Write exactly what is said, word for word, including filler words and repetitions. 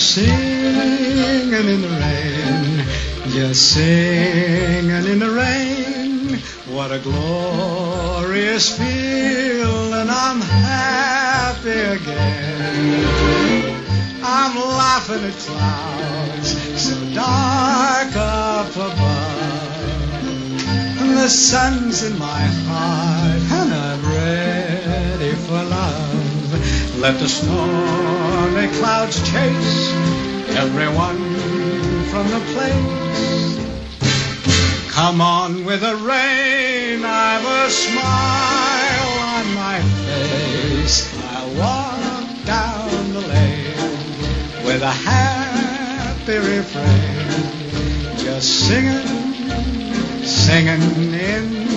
singing in the rain, just singing in the rain. What a glorious feeling, I'm happy again. I'm laughing at clouds so dark up above, and the sun's in my heart, and I'm ready for love. Let the stormy clouds chase everyone from the place. Come on with the rain, I've a smile on my face. I'll walk down the lane with a happy refrain, just singing, singing in